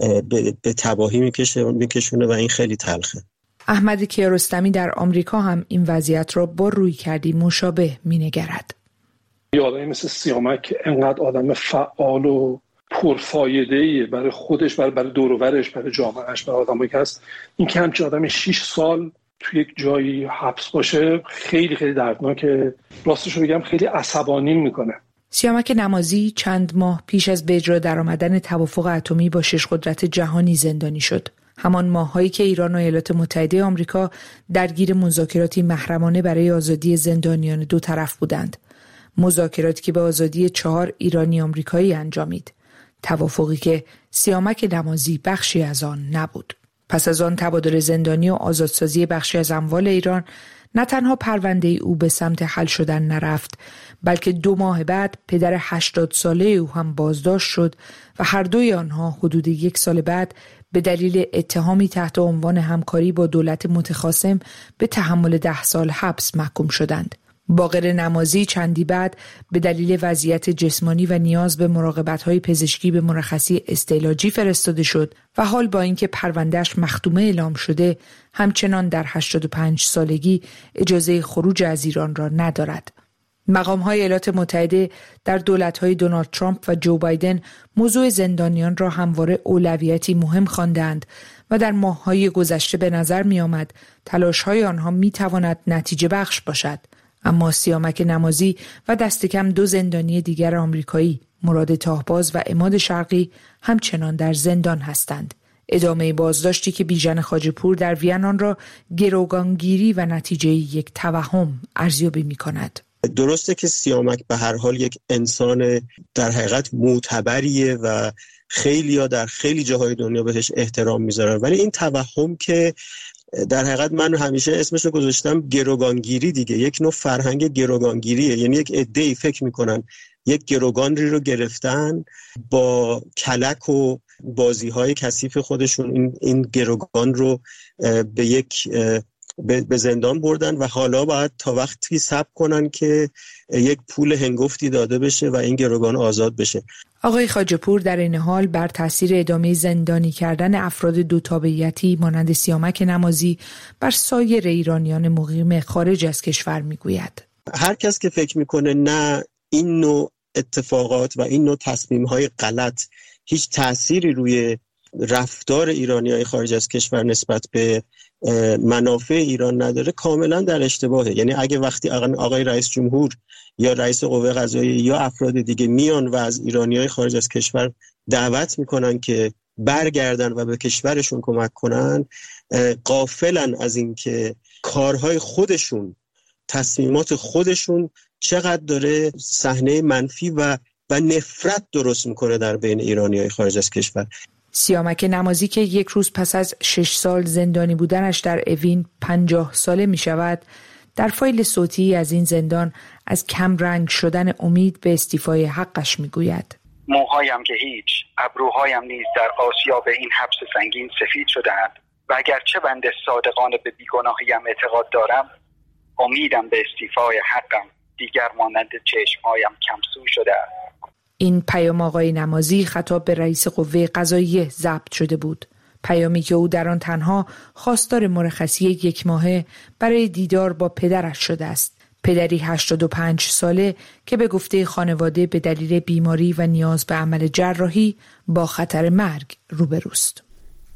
به تباهی میکشونه و این خیلی تلخه. احمد کیارستمی در آمریکا هم این وضعیت را با رویکردی مشابه مینگرد. یه آدمی مثل سیامک انقدر آدم فعال و پرفایده‌ایه برای خودش، برای دور و برش، برای جامعهش، برای آدمایی که هست. این که همچین آدم 6 سال توی یک جایی حبس باشه خیلی خیلی دردناکه. راستش رو بگم خیلی عصبانی میکنه. سیامک نمازی چند ماه پیش از به اجرا درآمدن توافق اتمی با 6 قدرت جهانی زندانی شد. همان ماهایی که ایران و ایالات متحده آمریکا درگیر مذاکراتی محرمانه برای آزادی زندانیان دو طرف بودند. مذاکراتی که به آزادی 4 ایرانی آمریکایی انجامید. توافقی که سیامک نمازی بخشی از آن نبود. پس از آن تبادل زندانی و آزادسازی بخشی از اموال ایران، نه تنها پرونده او به سمت حل شدن نرفت، بلکه 2 ماه بعد پدر 80 ساله او هم بازداشت شد و هر دوی آنها حدود 1 سال بعد به دلیل اتهامی تحت عنوان همکاری با دولت متخاصم به تحمل 10 سال حبس محکوم شدند. باقر نمازی چندی بعد به دلیل وضعیت جسمانی و نیاز به مراقبت‌های پزشکی به مرخصی استعلاجی فرستاده شد و حال با اینکه پرونده‌اش مختومه اعلام شده، همچنان در 85 سالگی اجازه خروج از ایران را ندارد. مقام‌های ایالات متحده در دولت‌های دونالد ترامپ و جو بایدن موضوع زندانیان را همواره اولویتی مهم خواندند و در ماه‌های گذشته به نظر می‌آمد تلاش‌های آنها می‌تواند نتیجه بخش باشد. اما سیامک نمازی و دست کم 2 زندانی دیگر آمریکایی، مراد تاهباز و عماد شرقی، همچنان در زندان هستند. ادامه بازداشتی که بیژن خواجه‌پور در وین آن را گروگانگیری و نتیجه یک توهم ارزیابی می‌کند. درسته که سیامک به هر حال یک انسان در حقیقت معتبریه و خیلی‌ها در خیلی جاهای دنیا بهش احترام می‌ذارن، ولی این توهم که در حقیقت من همیشه اسمش رو گذاشتم گروگانگیری دیگه، یک نوع فرهنگ گروگانگیریه. یعنی یک عده‌ای فکر میکنن یک گروگانی رو گرفتن، با کلک و بازی‌های کثیف خودشون این گروگان رو به زندان بردن و حالا باید تا وقتی صبر کنن که یک پول هنگفتی داده بشه و این گروگان آزاد بشه. آقای خواجه‌پور در این حال بر تاثیر ادامه زندانی کردن افراد دو تابعیتی مانند سیامک نمازی بر سایر ایرانیان مقیم خارج از کشور میگوید. هر کس که فکر میکنه نه این نوع اتفاقات و این نوع تصمیم‌های غلط هیچ تأثیری روی رفتار ایرانیای خارج از کشور نسبت به منافع ایران نداره، کاملا در اشتباهه. یعنی اگه وقتی آقای رئیس جمهور یا رئیس قوه قضاییه یا افراد دیگه میان و از ایرانیای خارج از کشور دعوت میکنن که برگردن و به کشورشون کمک کنن، غافلن از این که کارهای خودشون، تصمیمات خودشون چقدر داره صحنه منفی و نفرت درست میکنه در بین ایرانیای خارج از کشور. سیامک نمازی که 1 روز پس از 6 سال زندانی بودنش در اوین 50 ساله می شود، در فایل صوتی از این زندان از کم رنگ شدن امید به استیفای حقش می گوید. موهایم که هیچ، ابروهایم نیز در آسیاب این حبس سنگین سفید شدند و اگرچه بنده صادقانه به بیگناهیم اعتقاد دارم، امیدم به استیفای حقم دیگر مانند چشمهایم کمسو شده است. این پیام آقای نمازی خطاب به رئیس قوه قضاییه ضبط شده بود. پیامی که او در آن تنها خواستار مرخصی 1 ماهه برای دیدار با پدرش شده است. پدری 85 ساله که به گفته خانواده به دلیل بیماری و نیاز به عمل جراحی با خطر مرگ روبروست.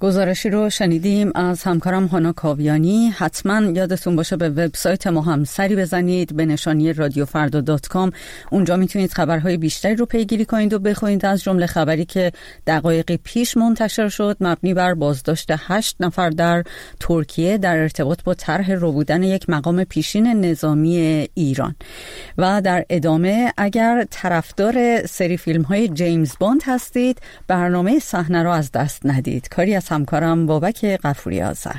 گزارشی رو شنیدیم از همکارم هانا کاویانی. حتما یادتون باشه به وبسایت ما هم سری بزنید به نشانی رادیوفردا.com. اونجا میتونید خبرهای بیشتری رو پیگیری کنید و بخونید، از جمله خبری که دقایقی پیش منتشر شد مبنی بر بازداشت 8 نفر در ترکیه در ارتباط با طرح ربودن یک مقام پیشین نظامی ایران. و در ادامه اگر طرفدار سری فیلم‌های جیمز باند هستید، برنامه صحنه رو از دست ندید. کاری از همکارم بابک غفوری آذر.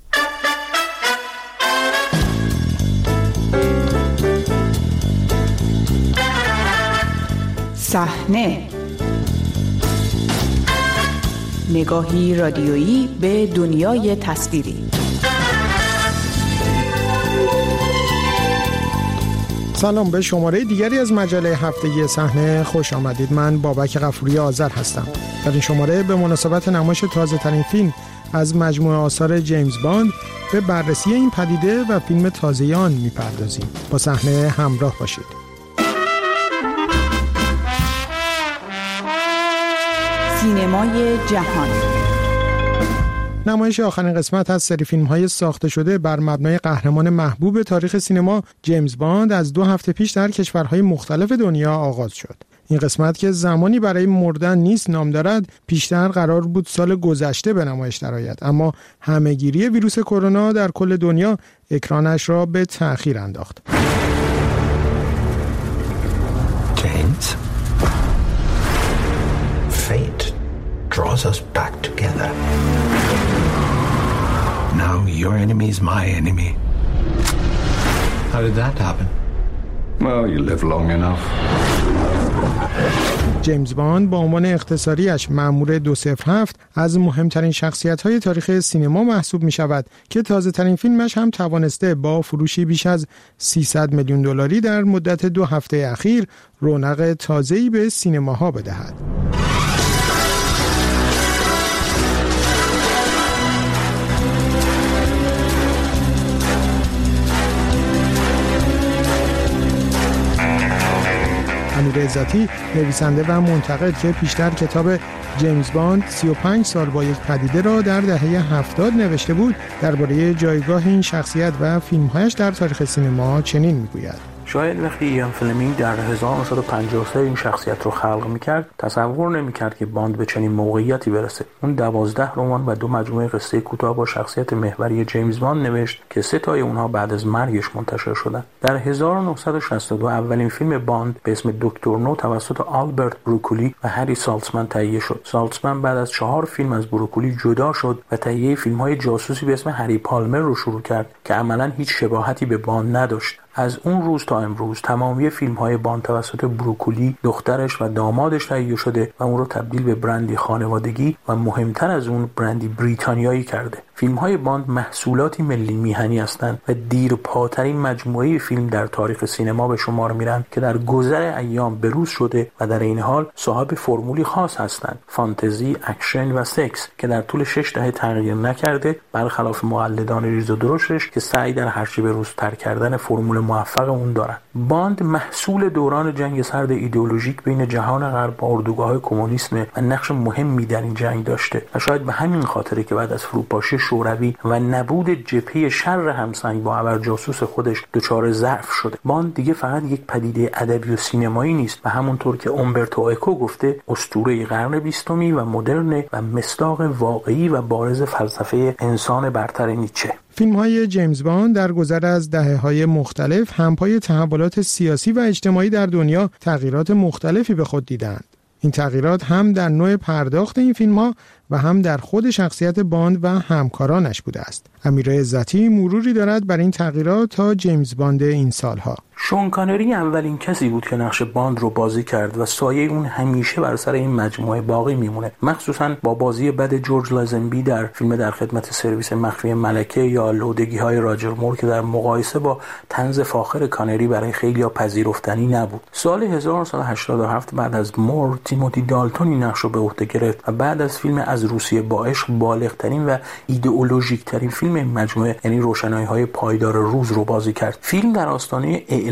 صحنه، نگاهی رادیویی به دنیای تصویری. سلام، به شماره دیگری از مجله هفتگی صحنه خوش آمدید. من بابک غفوری آذر هستم. در این شماره به مناسبت نمایش تازه ترین فیلم از مجموعه آثار جیمز باند به بررسی این پدیده و فیلم تازه آن میپردازیم. با صحنه همراه باشید. سینمای جهان. نمایش آخرین قسمت از سری فیلم‌های ساخته شده بر مبنای قهرمان محبوب تاریخ سینما جیمز باند از 2 هفته پیش در کشورهای مختلف دنیا آغاز شد. این قسمت که زمانی برای مردن نیست نام دارد، پیشتر قرار بود سال گذشته به نمایش درآید، اما همه‌گیری ویروس کرونا در کل دنیا اکرانش را به تأخیر انداخت. جیمز، fate draws us back together. Now your enemy is my enemy. How did that happen? Well, you live long enough. جیمز باند با عنوان اختصاریش مأمور 207 از مهمترین شخصیت‌های تاریخ سینما محسوب می‌شود که تازه‌ترین فیلمش هم توانسته با فروشی بیش از 300 میلیون دلاری در مدت 2 هفته اخیر رونق تازه‌ای به سینماها بدهد. امیر عزتی، نویسنده و منتقد که پیشتر کتاب جیمز باند 35 سال با یک پدیده را در دهه 70 نوشته بود، درباره جایگاه این شخصیت و فیلم‌هایش در تاریخ سینما چنین می‌گوید: شاید وقتی ایان فلمینگ در 1953 این شخصیت رو خلق می‌کرد، تصور نمی‌کرد که باند به چنین موقعیتی برسه. اون 12 رمان و 2 مجموعه قصه کوتاه با شخصیت محوری جیمز باند نوشت که 3 تای اونها بعد از مرگش منتشر شدن. در 1962 اولین فیلم باند به اسم دکتر نو توسط آلبرت بروکولی و هری سالتزمن تهیه شد. سالتزمن بعد از 4 فیلم از بروکولی جدا شد و تهیه فیلم‌های جاسوسی به اسم هری پالمر رو شروع کرد که عملاً هیچ شباهتی به باند نداشت. از اون روز تا امروز تمامی فیلم‌های باند توسط بروکولی، دخترش و دامادش تهیه شده و اون رو تبدیل به برندی خانوادگی و مهمتر از اون برندی بریتانیایی کرده. فیلم‌های باند محصولاتی ملی میهنی هستند و دیرپاترین مجموعه فیلم در تاریخ سینما به شمار میرن که در گذر ایام بروز شده و در این حال صاحب فرمولی خاص هستند: فانتزی، اکشن و سکس که در طول 6 دهه تغییر نکرده، برخلاف مقلدان ریز و درشتش که سعی در هرچی بروزتر کردن فرمول موفق اون دارن. باند محصول دوران جنگ سرد ایدئولوژیک بین جهان غرب با اردوگاه‌های کمونیسم و نقش مهمی در این جنگ داشته و شاید به همین خاطره که بعد از فروپاشی شوروی و نبود جبهه شر همسنگ با ابرجاسوس خودش دچار ضعف شده. باند دیگه فقط یک پدیده ادبی و سینمایی نیست و همونطور که اومبرتو اکو گفته اسطوره قرن 20 و مدرن و مصداق واقعی و بارز فلسفه انسان برتر نیچه. فیلم‌های جیمز باند در گذر از دهه‌های مختلف همپای تحولات سیاسی و اجتماعی در دنیا تغییرات مختلفی به خود دیدند. این تغییرات هم در نوع پرداخت این فیلم‌ها و هم در خود شخصیت باند و همکارانش بوده است. امیر عزتی مروری دارد بر این تغییرات تا جیمز باند این سالها. شون کانری اولین کسی بود که نقش باند رو بازی کرد و سایه اون همیشه بر سر این مجموعه باقی میمونه، مخصوصا با بازی بد جورج لازنبی در فیلم در خدمت سرویس مخفی ملکه یا لودگی‌های راجر مور که در مقایسه با طنز فاخر کانری برای خیلی‌ها پذیرفتنی نبود. سال 1987 بعد از مور، تیموتی دالتون این نقش رو به عهده گرفت و بعد از فیلم از روسیه با عشق بالغ‌ترین و ایدئولوژیک‌ترین فیلم این مجموعه یعنی روشنایی‌های پایدار روز رو بازی کرد. فیلم در آستانه اعلان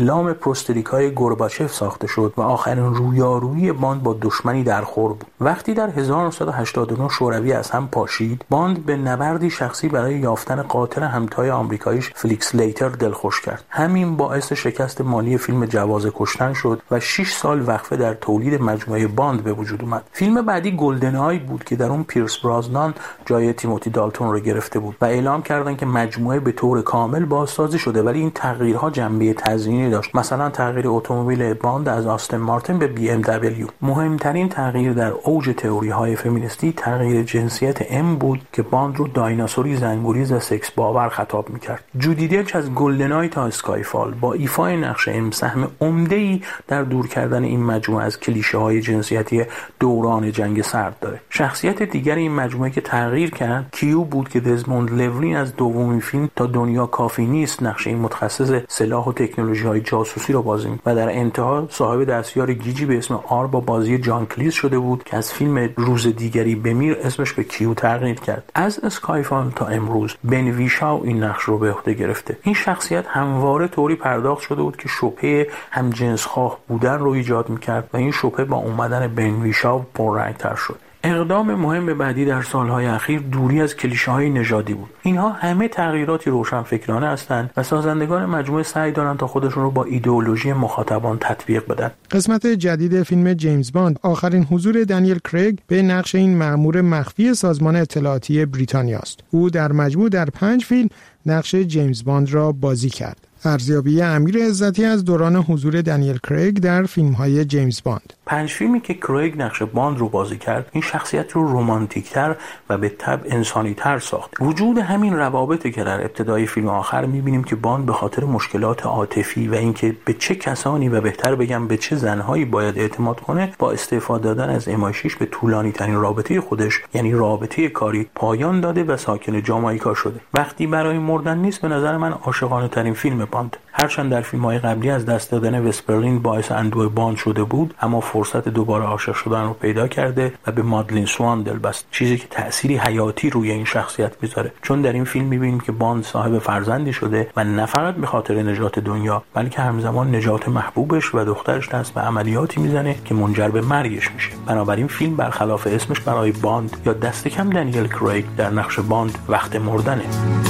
اعلام پروستریکای گورباچف ساخته شد و آخرین رویارویی باند با دشمنی در خور بود. وقتی در 1989 شوروی از هم پاشید، باند به نبردی شخصی برای یافتن قاتل همتای آمریکاییش فلیکس لیتر دلخوش کرد. همین باعث شکست مالی فیلم جواز کشتن شد و 6 سال وقفه در تولید مجموعه باند به وجود اومد. فیلم بعدی گلدن آی بود که در اون پیرس برازنان جای تیموتی دالتون رو گرفته بود و اعلام کردن که مجموعه به طور کامل بازسازی شده، ولی این تغییرها جنبه تزیینی داشت. مثلا تغییر اتومبیل باند از آستن مارتین به BMW. مهمترین تغییر در اوج تئوری‌های فمینیستی تغییر جنسیت ام بود که باند رو دایناسوری زنگوریز و سکس باور خطاب می‌کرد. جودی دلچ از گلدن آی تا اسکایفال با ایفای نقش ام سهم عمده‌ای در دور کردن این مجموعه از کلیشه‌های جنسیتی دوران جنگ سرد داره. شخصیت دیگر این مجموعه که تغییر کرد کیو بود که دزموند لورین از دومین فیلم تا دنیا کافی نیست نقش این متخصص سلاح و تکنولوژی‌های جاسوسی را بازی می‌کرد و در انتها صاحب دستیار گیجی به اسم آر با بازی جان کلیز شده بود که از فیلم روز دیگری بمیر اسمش به کیو تغییر کرد. از اسکایفال تا امروز بن ویشاو این نقش رو به عهده گرفته. این شخصیت همواره طوری پرداخت شده بود که شبهه همجنسخواه بودن رو ایجاد می‌کرد و این شبهه با اومدن بن ویشاو پررنگ‌تر شد. اقدام مهم بعدی در سالهای اخیر دوری از کلیشه‌های نژادی بود. اینها همه تغییراتی روشنفکرانه هستند و سازندگان مجموعه سعی دارند تا خودشون رو با ایدئولوژی مخاطبان تطبیق بدن. قسمت جدید فیلم جیمز باند آخرین حضور دنیل کریگ به نقش این مأمور مخفی سازمان اطلاعاتی بریتانیا است. او در مجموع در 5 فیلم نقش جیمز باند را بازی کرد. ارزیابی امیر عزتی از دوران حضور دنیل کریگ در فیلم‌های جیمز باند. 5 فیلمی که کریگ نقش باند رو بازی کرد این شخصیت رو رمانتیک‌تر و به طبع انسانی‌تر ساخت. وجود همین روابطی که در ابتدای فیلم آخر می‌بینیم که باند به خاطر مشکلات عاطفی و اینکه به چه کسانی و بهتر بگم به چه زنهایی باید اعتماد کنه با استفاده دادن از MI6 به طولانی‌ترین رابطه خودش یعنی رابطه کاری پایان داده و ساکن جامائیکا شده. وقتی برای مردن نیست به نظر من عاشقانه‌ترین فیلم باند. هرچند در فیلم‌های قبلی از دست دادن وسپرلین باعث اندوه باند شده بود اما فرصت دوباره عاشق شدن رو پیدا کرده و به مادلین سوان دل بست، چیزی که تأثیری حیاتی روی این شخصیت میذاره. چون در این فیلم می‌بینیم که باند صاحب فرزندی شده و نه فقط به خاطر نجات دنیا بلکه همزمان نجات محبوبش و دخترش دست به عملیاتی میزنه که منجر به مرگش میشه. بنابراین فیلم برخلاف اسمش برای باند یا دست کم دنیل کریگ در نقش باند وقت مردنه.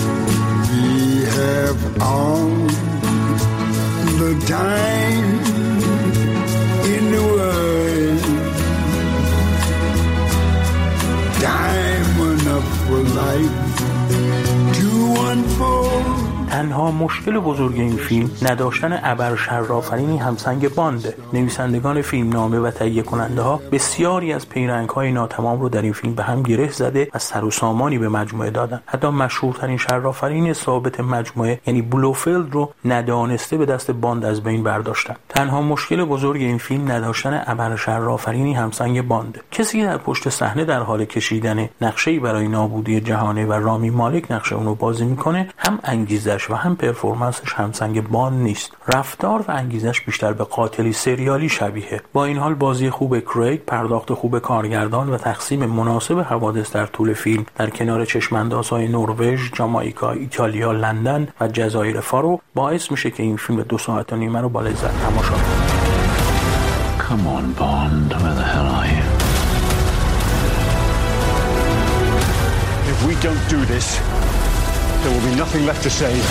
The time in the world, time enough for life to unfold. تنها مشکل بزرگ این فیلم نداشتن ابر شرافرینی همسنگ بانده. نویسندگان فیلمنامه و تهیه کننده ها بسیاری از پیرنگ‌های ناتمام رو در این فیلم به هم گره زده و سر و سامانی به مجموعه دادن. حتی مشهورترین شرافرین ثابت مجموعه یعنی بلوفلد رو ندانسته به دست باند از بین برداشتن. تنها مشکل بزرگ این فیلم نداشتن ابر شرافرینی همسنگ بانده. کسی که در پشت صحنه در حال کشیدن نقشه‌ای برای نابودی جهانه و رامی مالک نقشه اون رو بازی میکنه هم انگیزش و هم پرفورمنسش همسنگ باند نیست. رفتار و انگیزش بیشتر به قاتلی سریالی شبیه. با این حال بازی خوب کریگ، پرداخت خوب کارگردان و تقسیم مناسب حوادث در طول فیلم در کنار چشماندازهای نروژ، جامائیکا، ایتالیا، لندن و جزایر فارو باعث میشه که این فیلم 2 ساعت و نیمه رو با لذت تماشا کنید. Come on, Bond, where the hell are you? If we don't do this, there will be nothing left to say.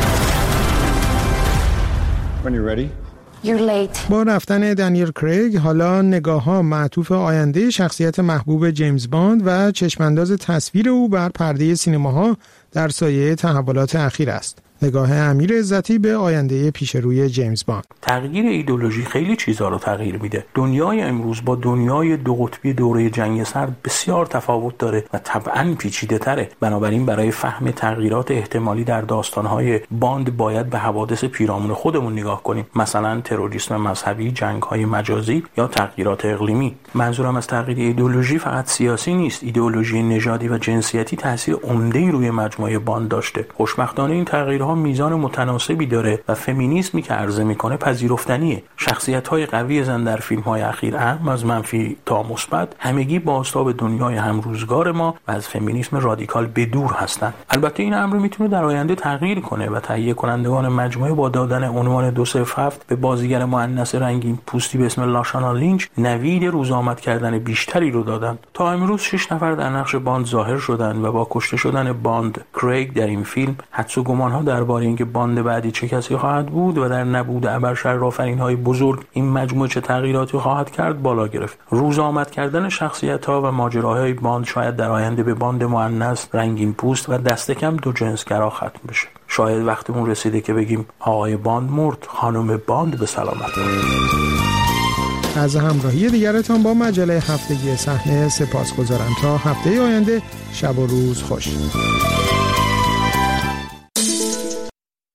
When you're ready. You're late. با رفتن دنیل کریگ حالا نگاه‌ها معطوف آینده شخصیت محبوب جیمز باند و چشمانداز تصویر او بر پرده سینماها در سایه تحولات اخیر است. نگاه امیر عزتی به آینده پیش روی جیمز باند. تغییر ایدئولوژی خیلی چیزا رو تغییر میده. دنیای امروز با دنیای دو قطبی دوره جنگ سرد بسیار تفاوت داره و طبعاً پیچیده‌تره. بنابراین برای فهم تغییرات احتمالی در داستان‌های باند باید به حوادث پیرامون خودمون نگاه کنیم. مثلا تروریسم مذهبی، جنگ‌های مجازی یا تغییرات اقلیمی. منظورم از تغییر ایدئولوژی فقط سیاسی نیست. ایدئولوژی نژادی و جنسیتی تاثیر عمده‌ای روی مجموعه باند داشته. خوشبختانه این تغییرها ها میزان متناسبی داره و فمینیسمی که عرضه میکنه پذیرفتنیه. شخصیت‌های قوی زن در فیلم‌های اخیر از منفی تا مثبت همگی بازتاب دنیای همروزگار ما و از فمینیسم رادیکال بدور هستند. البته این امر میتونه در آینده تغییر کنه و تهیه کنندگان مجموعه با دادن عنوان 207 به بازیگر مؤنث رنگین پوستی به اسم لاشانا لینچ نوید روزآمد کردن بیشتری رو دادن. تا امروز 6 نفر در نقش باند ظاهر شدند و با کشته شدن باند کریگ در این فیلم حدس و گمان‌ها درباره اینکه باند بعدی چه کسی خواهد بود و در نبود ابرشرافرین‌های بزرگ این مجموعه چه تغییراتی خواهد کرد بالا گرفت. روزآمد کردن شخصیت‌ها و ماجراهای باند شاید در آینده به باند مؤنث رنگین پوست و دست کم دو جنسگرا ختم بشه. شاید وقتمون رسیده که بگیم آقای باند مرد، خانم باند به سلامت. از همراهی دیگرتان با مجله هفتگی صحنه سپاسگزارم. تا هفته آینده شب و روز خوش.